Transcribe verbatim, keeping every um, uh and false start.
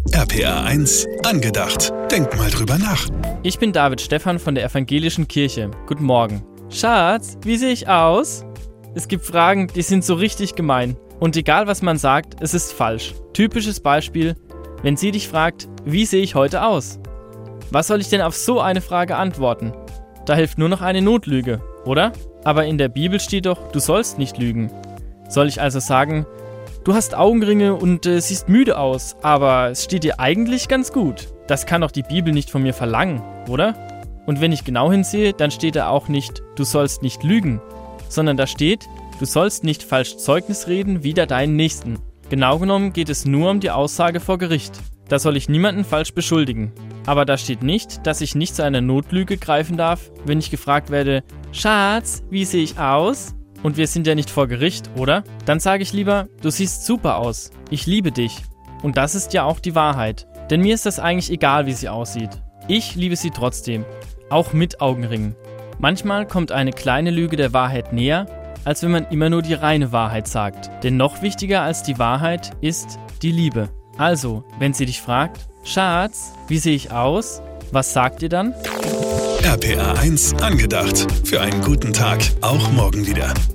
R P R eins angedacht. Denk mal drüber nach. Ich bin David Stephan von der Evangelischen Kirche. Guten Morgen. Schatz, wie sehe ich aus? Es gibt Fragen, die sind so richtig gemein. Und egal was man sagt, es ist falsch. Typisches Beispiel, wenn sie dich fragt, wie sehe ich heute aus? Was soll ich denn auf so eine Frage antworten? Da hilft nur noch eine Notlüge, oder? Aber in der Bibel steht doch, du sollst nicht lügen. Soll ich also sagen, du hast Augenringe und äh, siehst müde aus, aber es steht dir eigentlich ganz gut. Das kann doch die Bibel nicht von mir verlangen, oder? Und wenn ich genau hinsehe, dann steht da auch nicht, du sollst nicht lügen, sondern da steht, du sollst nicht falsch Zeugnis reden wider deinen Nächsten. Genau genommen geht es nur um die Aussage vor Gericht. Da soll ich niemanden falsch beschuldigen. Aber da steht nicht, dass ich nicht zu einer Notlüge greifen darf, wenn ich gefragt werde, Schatz, wie sehe ich aus? Und wir sind ja nicht vor Gericht, oder? Dann sage ich lieber, du siehst super aus, ich liebe dich. Und das ist ja auch die Wahrheit. Denn mir ist das eigentlich egal, wie sie aussieht. Ich liebe sie trotzdem, auch mit Augenringen. Manchmal kommt eine kleine Lüge der Wahrheit näher, als wenn man immer nur die reine Wahrheit sagt. Denn noch wichtiger als die Wahrheit ist die Liebe. Also, wenn sie dich fragt, Schatz, wie sehe ich aus? Was sagt ihr dann? R P R eins angedacht. Für einen guten Tag. Auch morgen wieder.